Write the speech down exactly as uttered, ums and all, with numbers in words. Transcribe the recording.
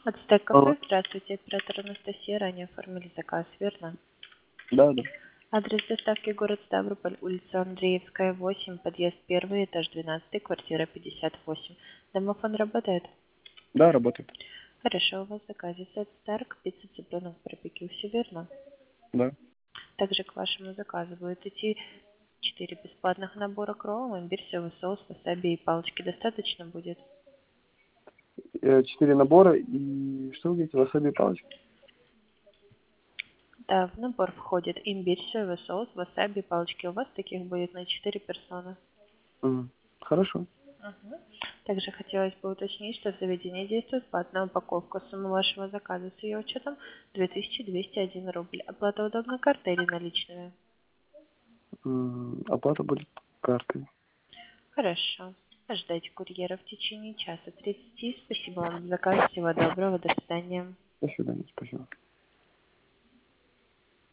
Ацтек Алло. кафе, здравствуйте, оператор Анастасия, ранее оформили заказ, верно? Да, да. Адрес доставки город Ставрополь, улица Андреевская, восемь, подъезд первый, этаж двенадцатый, квартира пятьдесят восемь. Домофон работает? Да, работает. Хорошо, у вас в заказе сет Старк, пицца, цыпленок, барбекю, все верно? Да. Также к вашему заказу будет идти четыре бесплатных набора кроу, имбирь, соевый соус, васаби и палочки. Достаточно будет? Э, Четыре набора и что вы говорите, васаби и палочки? Да, в набор входит имбирь, соевый соус, васаби и палочки. У вас таких будет на четыре персоны. Мгм. Хорошо. Мгм. Также хотелось бы уточнить, что в заведении действует платная упаковка. Сумма вашего заказа с ее учетом две тысячи двести один рубль. Оплата удобной картой или наличными? М, Оплата будет картой. Хорошо. Ожидайте курьера в течение часа тридцати. Спасибо вам за заказ. Всего доброго. До свидания. До свидания, спасибо.